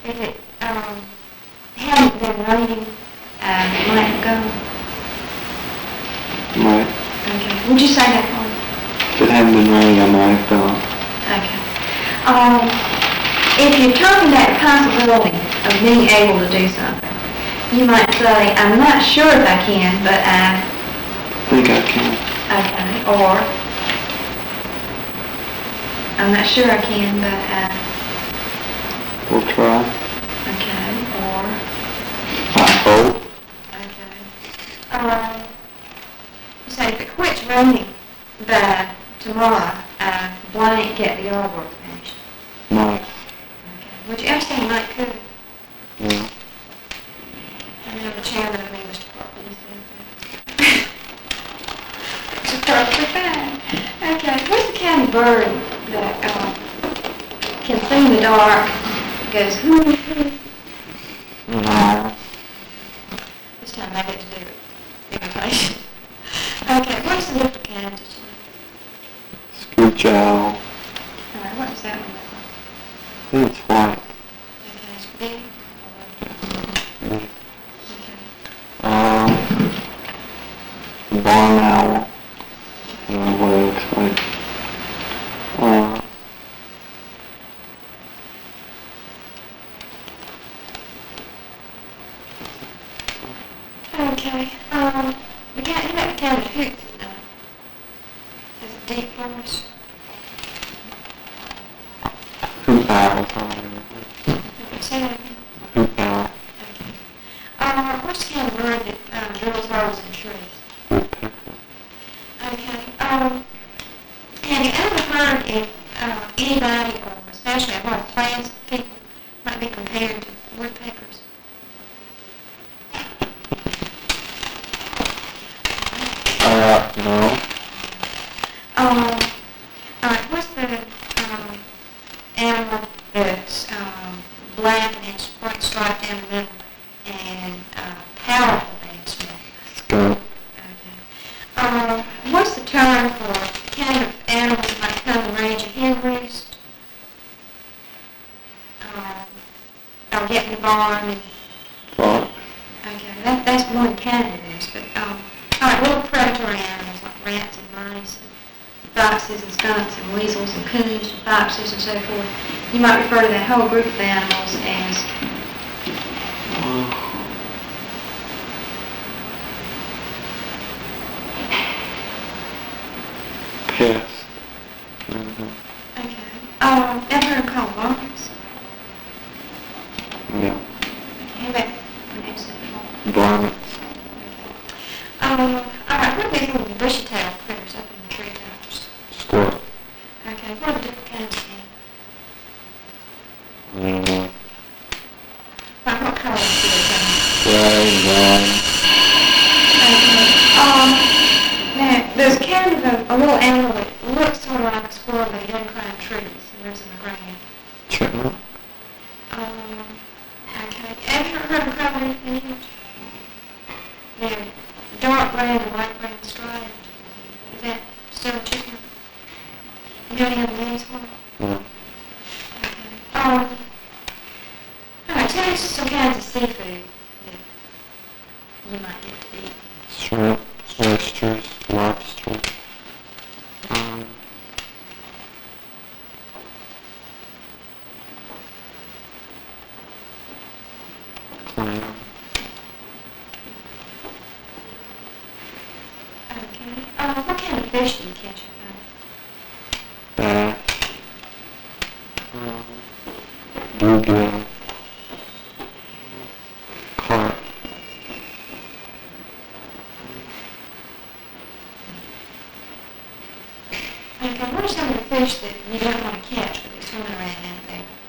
if it hadn't been raining, it might go. Might. Okay. Would you say that for me? If it hadn't been raining, I might have gone. Okay. If you're talking about the possibility of being able to do something, you might say, I'm not sure if I can, but I think I can. Okay. Or, I'm not sure I can, but We'll try. okay. Or, I hope. okay. Say if it quits raining by tomorrow, blank get the artwork finished. Might. Okay. Would you ever say might could? Yeah. I know the chairman of the English department said that. It's perfectly fine. Okay. What's the kind of bird that can see in the dark, goes, This time I get to do it. Imitation. Okay, what's the different kind of Screech owl. Alright, what does that one look like? I think it's white. Okay, it's big. Big. Okay. Barn owl. I don't know what it looks like. Okay, we got you got the kind of hoop that has a deep voice. Hoop owl. Okay, say that again. Hoop owl. Okay. What's the kind of bird that drills holes in trees? Woodpecker. Okay, have you ever heard if anybody, or especially a lot of plants people, might be compared to woodpeckers? No. Alright, what's the animal that's black and has white stripe down the middle and powerful and small? Skunk. Okay. What's the term for the kind of animals that might come in range of hen roost? Or get in the barn and... Fox. Okay, that's one kind of this, but alright, little predatory animals like rats and mice, and foxes and skunks and weasels and coons and foxes and so forth. You might refer to that whole group of animals as Pest. okay. Ever heard them called varmints? Yeah. How about pronounce that before? Varmints. Alright, what are these little bushy-tailed critters up in the tree tops? Squirrel. Okay, what are the different kinds of them? Like what color do they come? Gray, brown. Okay. Now, there's kind of a little animal that looks sort of like a squirrel, but he doesn't climb trees. He lives in the ground. Chipmunk. Okay. Have you ever heard of colour in English? They're dark brown and light brown striped. Is that still a chicken? You know any other names for it? No. Okay. Alright, tell us some kinds of seafood that you might get to eat. Shrimp, oysters, lobster. Clam. Okay. What kind of fish do you catch at Bass. Bluegill. Carp. Okay, what are some of the fish that you don't want to catch but they're swimming around out there?